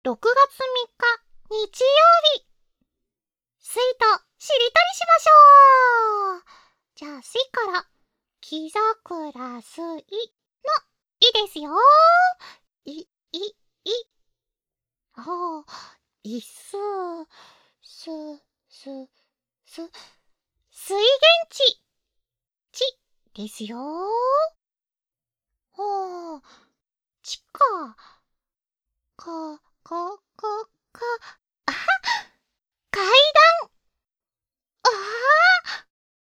6月3日日曜日。すいとしりとりしましょう。じゃあすいからきざくらすいのいですよ。いおー、いす水源地ですよ。おー、ちかあは、階段。あー